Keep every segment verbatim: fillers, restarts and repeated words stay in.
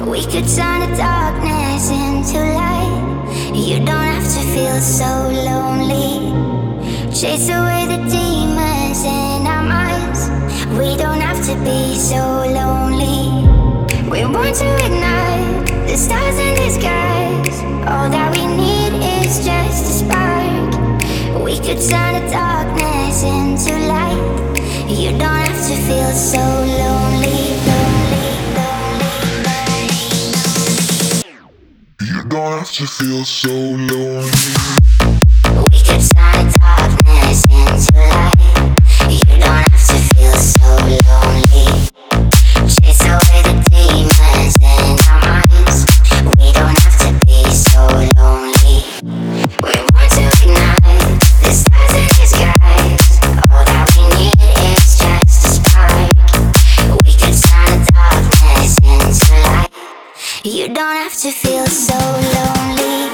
We could turn the darkness into light. You don't have to feel so lonely. Chase away the demons in our minds. We don't have to be so lonely. We want to ignite the stars in the skies. All that we need is just a spark. We could turn the darkness into light. You don't have to feel so lonely, lonely, lonely, lonely. You don't have to feel so lonely. We could turn the darkness into light. You don't have to feel so lonely. Chase away the demons in our minds. We don't have to be so lonely. We want to ignite the stars in the skies. All that we need is just a spark. We could turn the darkness into light. You don't have to feel so lonely.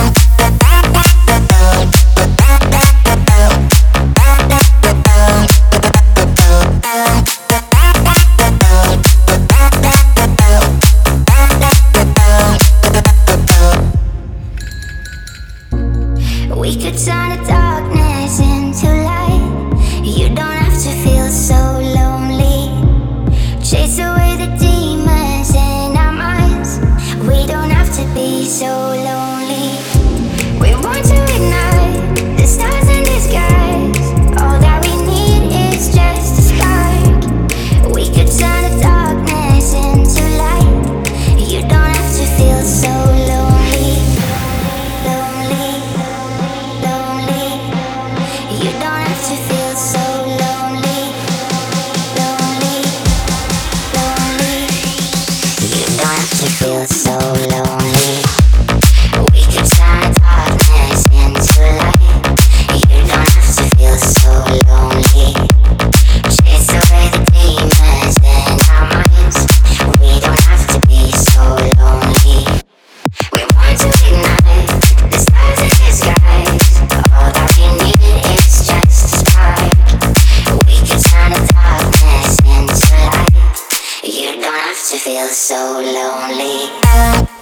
We could turn the darkness into light. You don't have to feel so lonely. Chase away the demons in our minds. We don't have to be so lonely. We want to ignite the stars in the skies. All that we need is just a spark. We could turn the darkness into light. You don't have to feel so lonely. Lonely, lonely. You don't have to feel so lonely. Lonely, lonely. You don't have to feel so lonely. We could turn the darkness into light. You don't have to feel so lonely. Chase away the demons in our minds. We don't have to be so lonely. We want to ignite the stars in the skies. All that we need is just a spark. We could turn the darkness into light. You don't have to feel so lonely.